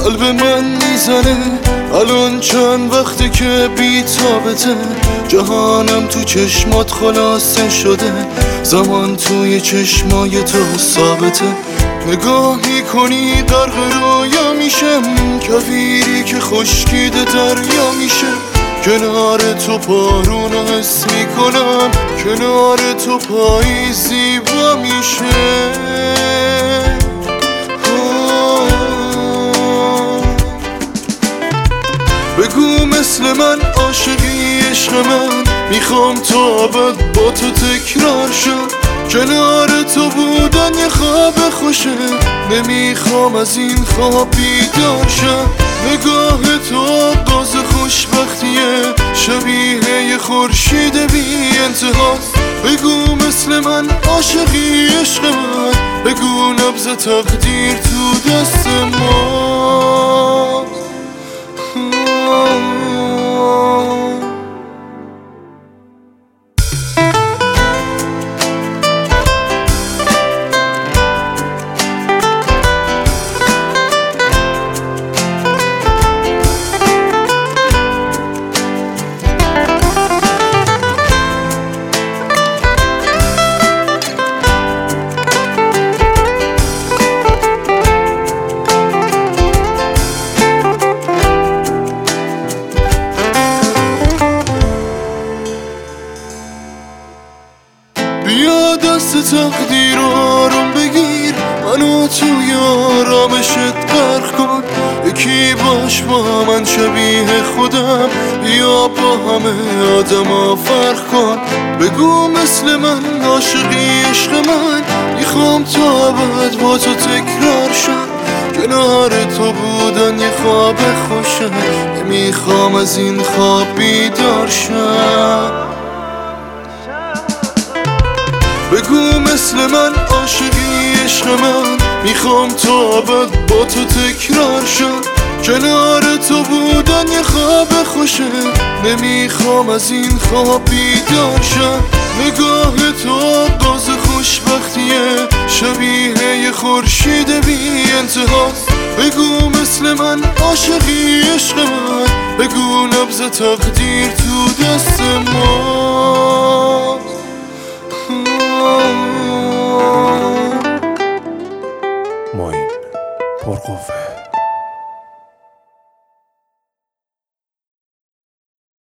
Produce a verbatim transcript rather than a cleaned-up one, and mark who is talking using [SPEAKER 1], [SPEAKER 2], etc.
[SPEAKER 1] قلب من میزنه الان چند وقته که بی تابته، جهانم تو چشمات خلاصه شده، زمان توی چشمای تو ثابته. نگاه میکنی غرق رویا میشم، کویری که خشکیده دریا میشه. کنار تو بارون حس میکنم، کنار تو پایی زیبا میشه. بگو مثل من عاشقی عشق من، میخوام تا ابد با تو تکرار شد. کنار تو بودن یه خواب خوشه، نمیخوام از این خواب بیدار شم. نگاه تو آغاز خوشبختیه، شبیه یه خورشید بی انتهاست. بگو مثل من عاشقی عشق من، بگو نبض تقدیر تو دست ماست. بیا دست تقدیر رو آروم بگیر، منو توی آرامشت غرق کن. یکی باش با من شبیه خودم، بیا با همه آدما فرق کن. بگو مثل من عاشقی عشق من، میخوام تا ابد با تو تکرار شم. کنار تو بودن یه خواب خوشه، نمیخوام از این خواب بیدار شم. بگو مثل من عاشقی عشق من، میخوام تا ابد با تو تکرار شم. کنار تو بودن یه خواب خوشه، نمیخوام از این خواب بیدار شم. نگاه تو آغاز خوشبختیه، شبیه یه خورشید بی انتهاست. بگو مثل من عاشقی عشق من، بگو نبض تقدیر تو دست ما.